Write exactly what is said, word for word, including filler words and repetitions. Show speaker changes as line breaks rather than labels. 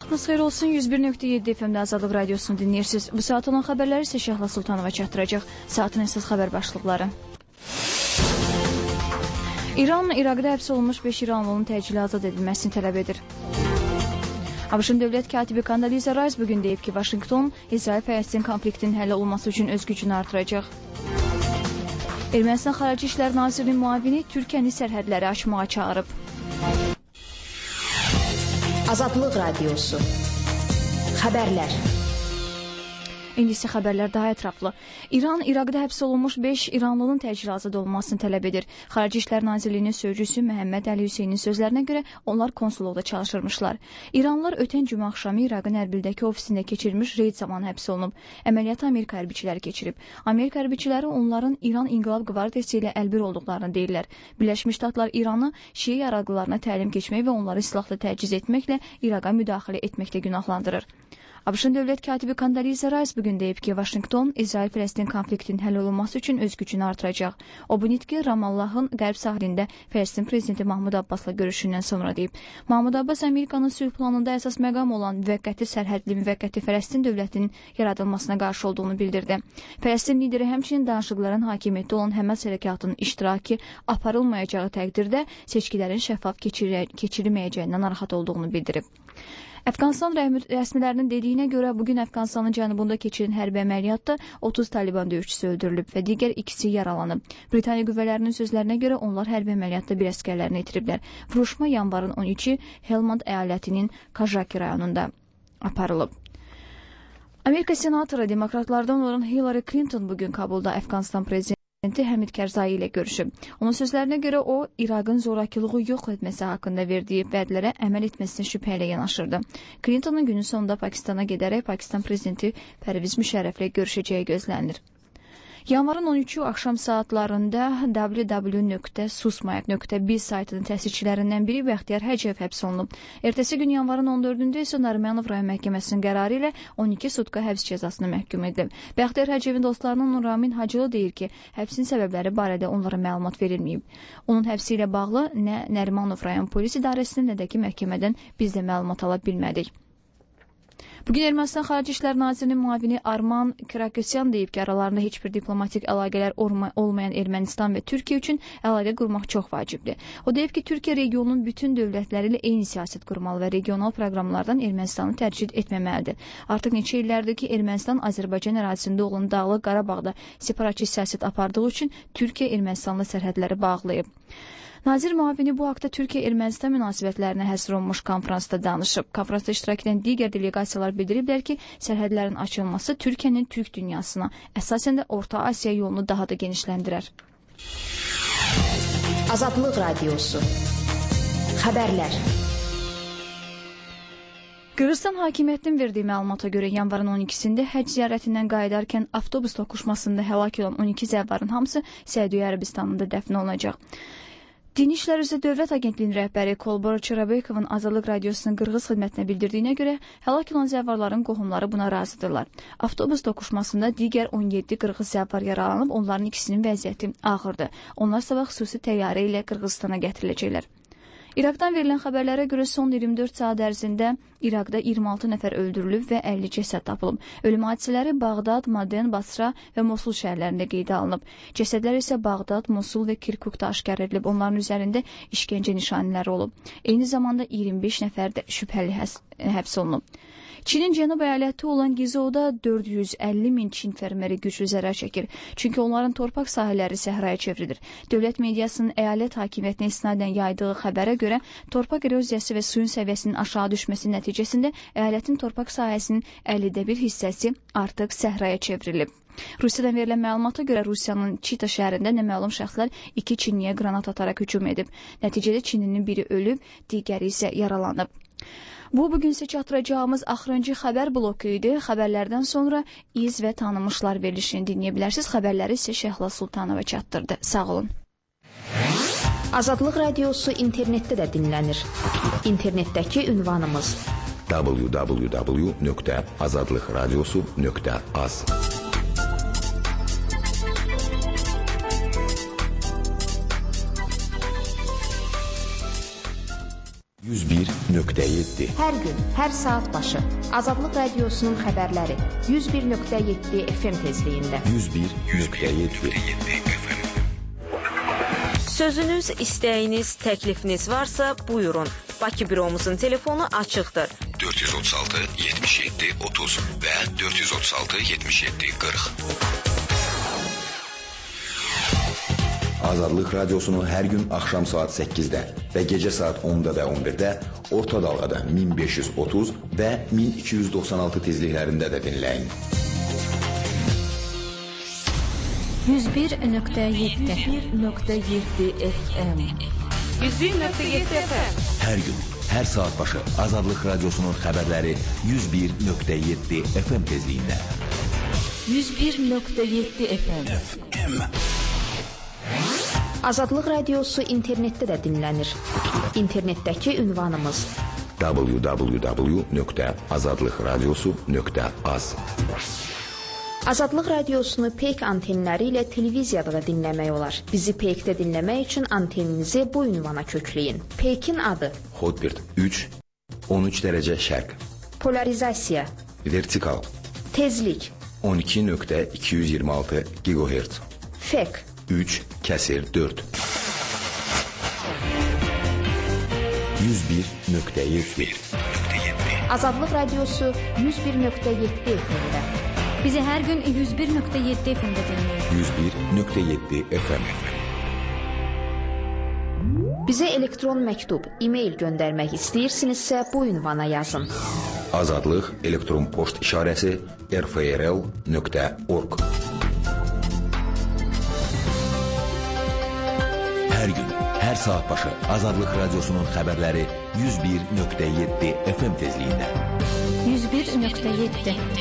Vaxtınız xeyir olsun. yüz bir nöqtə yeddi F M-də Azadlıq Radiosunu dinləyirsiniz. Bu saat olan xəbərləri isə Şəhla Sultanova çatdıracaq. Saatın əsas xəbər başlıqları. İran, İraqda həbs olunmuş beş İranlının təcili azad edilməsini tələb edir. ABŞ-ın dövlət katibi Condoleezza Rice bugün deyib ki, Vaşinqton, İsrail-Fələstin konfliktinin həll olunması üçün öz gücünü artıracaq. Ermənistan Xarici İşlər Nazirinin müavini Türkiyəni sərhədləri açmağa çağırıb.
Azadlıq Radiosu. Xəbərlər.
İndi isə xəbərlər daha ətraflı. İran, İraqda həbs olunmuş beş İranlının təcili azad olunmasını tələb edir. Xarici İşlər Nazirliyinin sözcüsü Məhəmməd Əli Hüseynin sözlərinə görə onlar konsulluqda çalışırmışlar. İranlılar ötən cümə axşamı İraqın Ərbildəki ofisində keçirilmiş reyd zamanı həbs olunub. Əməliyyatı Amerika hərbiçiləri keçirib. Amerika hərbiçiləri onların İran İnqilab Qvardiyası ilə əlbir olduqlarını deyirlər. Birləşmiş Ştatlar İranı Şii yaraqlılarına təlim keçmək və onları silahla təchiz etməklə İraqa müdaxilə etməkdə günahlandırır. ABŞ-ın dövlət katibi Condoleezza Rice bugün deyib ki, Vaşinqton, İsrail-Fələstin konfliktinin həll olunması üçün öz gücünü artıracaq. O bu nitqi Ramallahın qərb sahilində Fələstin prezidenti Mahmud Abbasla görüşündən sonra deyib. Mahmud Abbas Amerikanın sülh planında əsas məqam olan müvəqqəti sərhədli müvəqqəti Fələstin dövlətinin yaradılmasına qarşı olduğunu bildirdi. Fələstin lideri həmçinin danışıqların hakimiyyətdə olan Həmas hərəkatının iştirakı aparılmayacağı təqdirdə seçkilərin şəffaf keçirilməyəcəyindən narahat olduğunu bildirib. Əfqanistan rəsmilərinin dediyinə görə bugün Əfqanistanın cənubunda keçirilən hərbi əməliyyatda otuz Taliban döyüşçüsü öldürülüb və digər ikisi yaralanıb. Britaniya qüvvələrinin sözlərinə görə onlar hərbi əməliyyatda bir əsgərlərini itiriblər. Vuruşma yanvarın on üçü Helmand əyalətinin Kajaki rayonunda aparılıb. Amerika senatoru demokratlardan olan Hillary Clinton bugün Kabulda Əfqanistan prezidenti Həmid Kərzai ilə görüşüb. Onun sözlərinə görə o, İraqın zorakılığı yox etməsi haqqında verdiyi vədlərə əməl etməsinə şübhə ilə yanaşırdı. Clintonun günün sonunda Pakistana gedərək Pakistan prezidenti Pərviz Müşərrəflə görüşəcəyi gözlənilir. Yanvarın on üçü axşam saatlarında w w w nöqtə susmayaq nöqtə biz saytının təsisçilərindən biri Bəxtiyar Həcəyev həbs olunub. Ertəsi gün yanvarın on dördündə isə Narmanov rayon məhkəməsinin qərarı ilə on iki sutka həbs cəzasına məhkum edilib. Bəxtiyar Həcəyevin dostlarının Ramin Hacılı deyir ki, həbsin səbəbləri barədə onlara məlumat verilməyib. Onun həbsi ilə bağlı nə Narmanov rayon polis idarəsindən, nə də ki məhkəmədən biz də məlumat ala bilmədik. Bugün Ermənistan Xarici İşlər Nazirinin müavini Arman Kirakosyan deyib ki, aralarında heç bir diplomatik əlaqələr olmayan Ermənistan və Türkiyə üçün əlaqə qurmaq çox vacibdir. O deyib ki, Türkiyə regionun bütün dövlətləri ilə eyni siyasət qurmalı və regional proqramlardan Ermənistanı tərcih etməməlidir. Artıq neçə illərdir ki, Ermənistan Azərbaycan ərazisində olan Dağlıq Qarabağda separatist siyasət apardığı üçün Türkiyə Ermənistanla sərhədləri bağlayıb. Nazir müavini bu haqda Türkiyə-Ermənistan münasibətlərinə həsr olunmuş konfransda danışıb. Konfransda iştirak edən digər delegasiyalar bildiriblər ki, sərhədlərin açılması Türkiyənin Türk dünyasına, əsasən də Orta Asiya yolunu daha da genişləndirər.
Azadlıq Radiosu. Xəbərlər.
Qırğızstan hakimiyyətinin verdiyi məlumata görə yanvarın on ikisində həcc ziyarətindən qayıdarkən avtobus toqquşmasında həlak olan on iki zəvvarın hamısı Səudiyyə Ərəbistanında dəfn olunacaq. Dini İşlər üzrə Dövlət Agentliyinin rəhbəri Kolbor Çırabeykovun Azadlıq Radiosunun Qırğız xidmətinə bildirdiyinə görə həlak olan zəvvarların qohumları buna razıdırlar. Avtobus toqquşmasında digər on yeddi Qırğız zəvvar yaralanıb, onların ikisinin vəziyyəti ağırdır. Onlar sabah xüsusi təyyarə ilə Qırğızstana gətiriləcəklər. İraqdan verilən xəbərlərə görə son iyirmi dörd saat ərzində İraqda iyirmi altı nəfər öldürülüb və əlli cəsəd tapılıb. Ölüm hadisələri Bağdad, Maden, Basra və Mosul şəhərlərində qeydə alınıb. Cəsədlər isə Bağdad, Mosul və Kirkukda aşkar edilib. Onların üzərində işgəncə nişanələri olub. Eyni zamanda iyirmi beş nəfər də şübhəli həbs olunub. Çinin cənub əyaləti olan Gizouda dörd yüz əlli min Çin fermeri güclü zərər çəkir. Çünki onların torpaq sahələri səhraya çevrilir. Dövlət mediasının əyalət hakimiyyətinə istinadən yaydığı xəbərə görə torpaq eroziyası və suyun səviyyəsinin aşağı düşməsi nəticəsində əyalətin torpaq sahəsinin əllidə bir hissəsi artıq səhraya çevrilib. Rusiyadan verilən məlumata görə Rusiyanın Çita şəhərində naməlum şəxslər iki Çinliyə qranat ataraq hücum edib. Nəticədə Çinlinin biri ölüb, digəri isə yaralanıb. Bu, bugün isə çatdıracağımız axırıncı xəbər bloku idi. Xəbərlərdən sonra iz və tanınmışlar verilişini dinləyə bilərsiniz. Xəbərləri isə Şəhla Sultanova çatdırdı. Sağ olun.
Azadlıq Radiosu internetdə də dinlənir. İnternetdəki ünvanımız w w w nöqtə azadlıq radiosu nöqtə az. yüz bir nöqtə yeddi. Hər gün, hər saat başı Azadlıq Radiosunun xəbərləri yüz bir nöqtə yeddi F M tezliyində. yüz bir nöqtə yeddi.
Sözünüz, istəyiniz, təklifiniz varsa buyurun. Bakı büromuzun telefonu açıqdır.
dörd yüz otuz altı yetmiş yeddi otuz və dörd yüz otuz altı yetmiş yeddi qırx. Azadlıq Radiosunu hər gün axşam saat səkkizdə və gecə saat onda və on birdə orta dalğada min beş yüz otuz və min iki yüz doxsan altı tezliklərində də dinləyin.
yüz bir nöqtə yeddi
F M yüz bir nöqtə yeddi F M
Hər gün, hər saat başı Azadlıq Radiosunun xəbərləri yüz bir nöqtə yeddi F M tezliyində.
yüz bir nöqtə yeddi F M
Azadlıq Radiosu internetdə də dinlənir. İnternetdəki ünvanımız w w w nöqtə azadlıq radiosu nöqtə az. Azadlıq Radiosunu Peyk antenləri ilə televiziyada da dinləmək olar. Bizi Peykdə dinləmək üçün anteninizi bu ünvana kökləyin. Peykin adı Hotbird üç on üç dərəcə şərq. Polarizasiya vertikal. Tezlik on iki nöqtə iki yüz iyirmi altı gigahertz. Fek üç kəsir dörd. yüz bir nöqtə yeddi. Azadlıq Radiosu yüz bir nöqtə yeddi F M-də.
Bizi hər gün yüz bir nöqtə yeddi F M-də dinləyin.
yüz bir nöqtə yeddi F M. Bizə elektron məktub, e-mail göndərmək istəyirsinizsə bu ünvana yazın. Azadlıq elektron poçt işarəsi r f r l nöqtə org. Hər gün, hər saat başı Azadlıq Radiosunun xəbərləri yüz bir nöqtə yeddi F M tezliyində.
yüz bir nöqtə yeddi